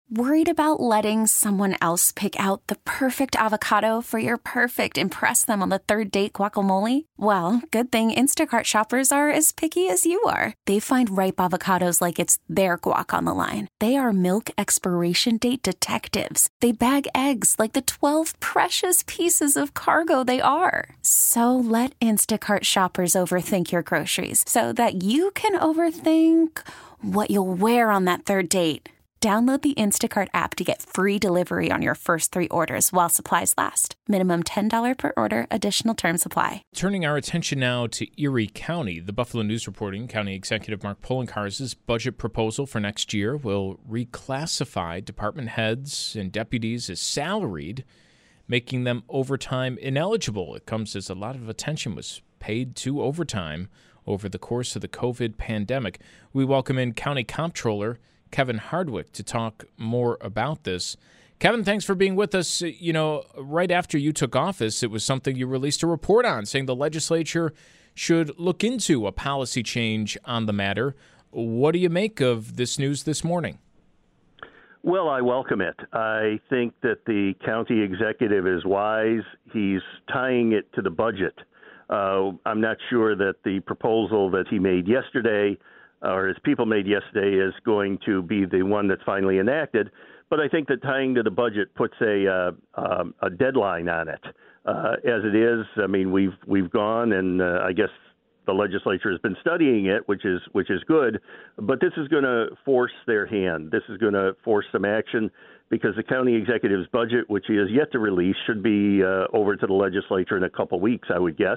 Worried about letting someone else pick out the perfect avocado for your perfect impress them on the third date guacamole? Well, good thing Instacart shoppers are as picky as you are. They find ripe avocados like it's their guac on the line. They are milk expiration date detectives. They bag eggs like the 12 precious pieces of cargo they are. So let Instacart shoppers overthink your groceries so that you can overthink what you'll wear on that third date. Download the Instacart app to get free delivery on your first 3 orders while supplies last. Minimum $10 per order. Additional terms apply. Turning our attention now to Erie County, the Buffalo News reporting County Executive Mark Poloncarz' budget proposal for next year will reclassify department heads and deputies as salaried, making them overtime ineligible. It comes as a lot of attention was paid to overtime over the course of the COVID pandemic. We welcome in County Comptroller Kevin Hardwick to talk more about this. Kevin, thanks for being with us. You know, right after you took office, it was something you released a report on, saying the legislature should look into a policy change on the matter. What do you make of this news this morning? Well, I welcome it. I think that the county executive is wise. He's tying it to the budget. I'm not sure that the proposal that he made yesterday or his people made yesterday is going to be the one that's finally enacted. But I think that tying to the budget puts a deadline on it. As it is, I mean, we've gone and I guess the legislature has been studying it, which is good. But this is going to force their hand. This is going to force some action because the county executive's budget, which he has yet to release, should be over to the legislature in a couple weeks, I would guess.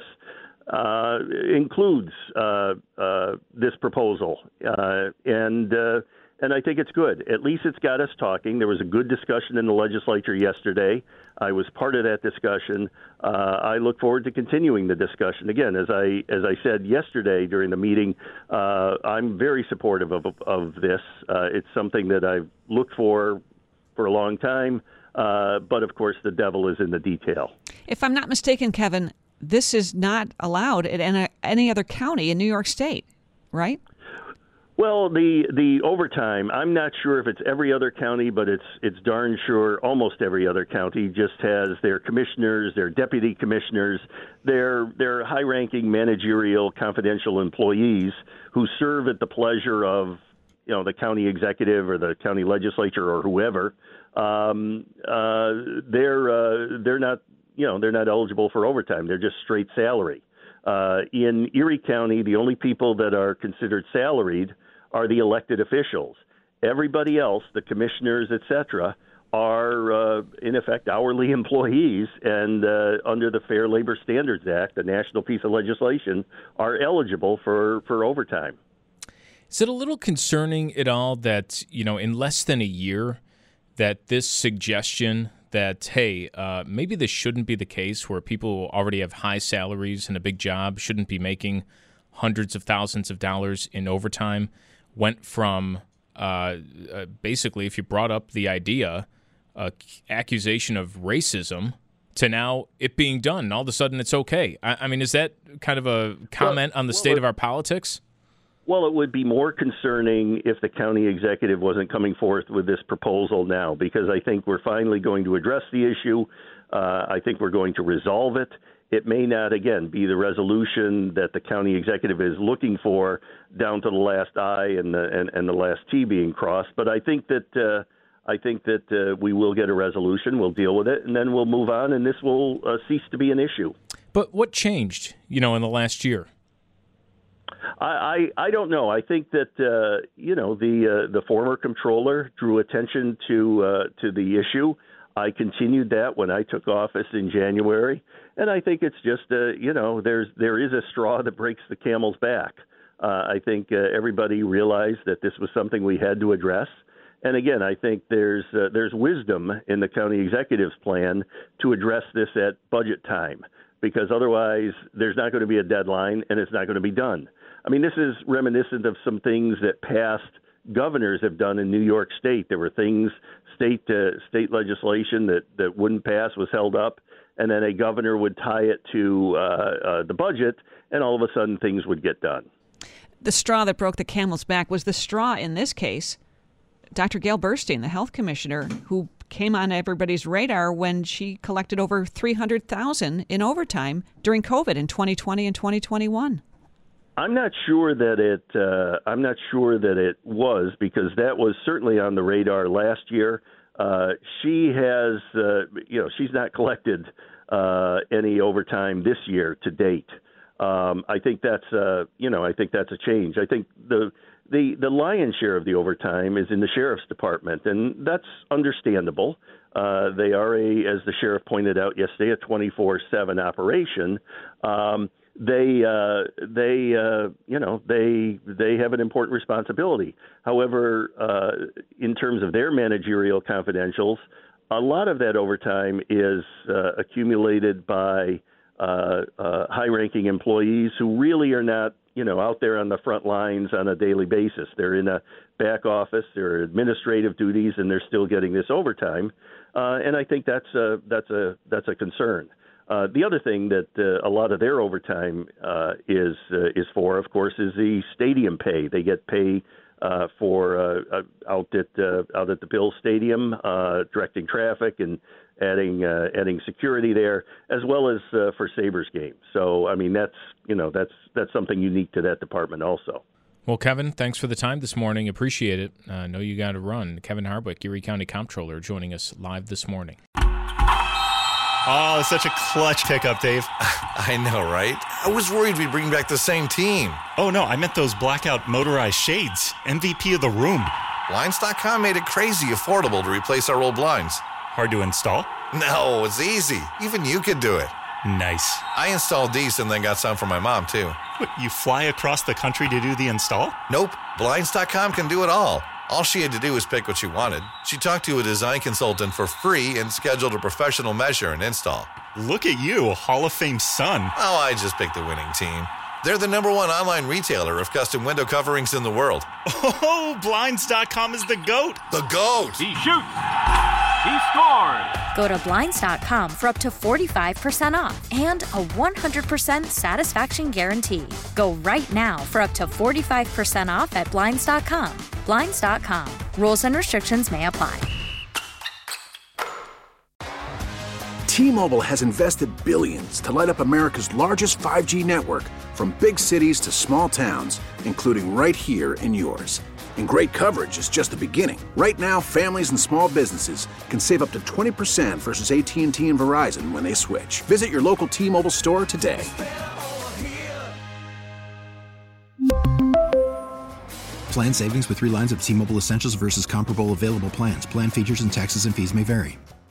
Includes this proposal, and I think it's good. At least it's got us talking. There was a good discussion in the legislature yesterday. I was part of that discussion. I look forward to continuing the discussion. Again, as I said yesterday during the meeting, I'm very supportive of this. It's something that I've looked for a long time, but of course the devil is in the detail. If I'm not mistaken, Kevin, this is not allowed at any other county in New York State, right? Well, the overtime, I'm not sure if it's every other county, but it's darn sure almost every other county just has their commissioners, their deputy commissioners, their high-ranking managerial confidential employees who serve at the pleasure of, you know, the county executive or the county legislature or whoever. They're not. You know, they're not eligible for overtime. They're just straight salary. In Erie County, the only people that are considered salaried are the elected officials. Everybody else, the commissioners, et cetera, are, in effect, hourly employees, and under the Fair Labor Standards Act, a national piece of legislation, are eligible for overtime. Is it a little concerning at all that, you know, in less than a year, that this suggestion that, hey, maybe this shouldn't be the case where people who already have high salaries and a big job shouldn't be making hundreds of thousands of dollars in overtime, went from basically, if you brought up the idea, accusation of racism, to now it being done. And all of a sudden it's okay. I mean, is that kind of a comment on the state of our politics? Well, it would be more concerning if the county executive wasn't coming forth with this proposal now, because I think we're finally going to address the issue. I think we're going to resolve it. It may not, again, be the resolution that the county executive is looking for down to the last I and the last T being crossed. But I think that we will get a resolution. We'll deal with it, and then we'll move on, and this will cease to be an issue. But what changed, you know, in the last year? I don't know. I think that the former comptroller drew attention to the issue. I continued that when I took office in January, and I think it's just there is a straw that breaks the camel's back. I think everybody realized that this was something we had to address. And again, I think there's wisdom in the county executive's plan to address this at budget time, because otherwise there's not going to be a deadline and it's not going to be done. I mean, this is reminiscent of some things that past governors have done in New York State. There were things, state legislation that wouldn't pass, was held up, and then a governor would tie it to the budget, and all of a sudden things would get done. The straw that broke the camel's back was the straw in this case Dr. Gail Burstein, the health commissioner, who came on everybody's radar when she collected over $300,000 in overtime during COVID in 2020 and 2021. I'm not sure that it was, because that was certainly on the radar last year. She has, she's not collected any overtime this year to date. I think that's a change. I think the lion's share of the overtime is in the sheriff's department, and that's understandable. They are as the sheriff pointed out yesterday, a 24/7 operation. They have an important responsibility. However, in terms of their managerial confidentials, a lot of that overtime is accumulated by high-ranking employees who really are not, out there on the front lines on a daily basis. They're in a back office, they're administrative duties, and they're still getting this overtime. And I think that's a concern. The other thing that a lot of their overtime is for, of course, is the stadium pay. They get pay for out at the Bills Stadium, directing traffic and adding security there, as well as for Sabres games. So, I mean, that's something unique to that department also. Well, Kevin, thanks for the time this morning. Appreciate it. I know you got to run. Kevin Hardwick, Erie County Comptroller, joining us live this morning. Oh, it's such a clutch pickup, Dave. I know, right? I was worried we'd bring back the same team. Oh, no, I meant those blackout motorized shades. MVP of the room. Blinds.com made it crazy affordable to replace our old blinds. Hard to install? No, it's easy. Even you could do it. Nice. I installed these and then got some for my mom, too. What, you fly across the country to do the install? Nope. Blinds.com can do it all. All she had to do was pick what she wanted. She talked to a design consultant for free and scheduled a professional measure and install. Look at you, Hall of Fame son. Oh, I just picked the winning team. They're the #1 online retailer of custom window coverings in the world. Oh, Blinds.com is the GOAT. The GOAT! He shoots. He scores. Go to Blinds.com for up to 45% off and a 100% satisfaction guarantee. Go right now for up to 45% off at Blinds.com. Blinds.com. Rules and restrictions may apply. T-Mobile has invested billions to light up America's largest 5G network, from big cities to small towns, including right here in yours. And great coverage is just the beginning. Right now, families and small businesses can save up to 20% versus AT&T and Verizon when they switch. Visit your local T-Mobile store today. Plan savings with 3 lines of T-Mobile Essentials versus comparable available plans. Plan features and taxes and fees may vary.